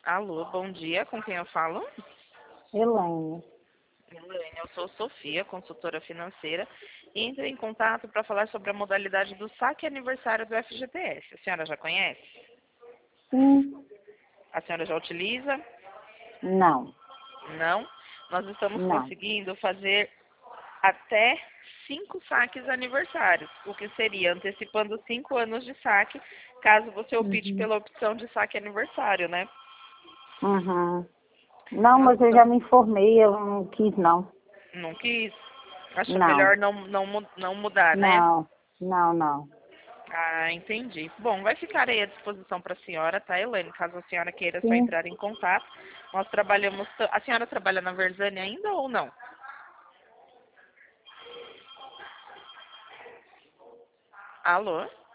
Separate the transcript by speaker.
Speaker 1: Alô, bom dia, com quem eu falo?
Speaker 2: Elaine.
Speaker 1: Elaine, eu sou Sofia, consultora financeira, e entrei em contato para falar sobre a modalidade do saque aniversário do FGTS. A senhora já conhece?
Speaker 2: Sim.
Speaker 1: A senhora já utiliza?
Speaker 2: Não.
Speaker 1: Não? Nós estamos
Speaker 2: Não.
Speaker 1: conseguindo fazer até 5 saques aniversários, o que seria antecipando 5 anos de saque, caso você opte
Speaker 2: Uhum.
Speaker 1: pela opção de saque aniversário, né?
Speaker 2: Uhum. Não,
Speaker 1: Nós
Speaker 2: mas eu
Speaker 1: estamos...
Speaker 2: já me informei, eu não quis não.
Speaker 1: Não quis? Achou
Speaker 2: Não.
Speaker 1: melhor não mudar, né?
Speaker 2: Não. Não, não.
Speaker 1: Ah, entendi. Bom, vai ficar aí à disposição para a senhora, tá, Elaine? Caso a senhora queira só
Speaker 2: Sim.
Speaker 1: entrar em contato. Nós trabalhamos... A senhora trabalha na Versânia ainda ou não? Alô?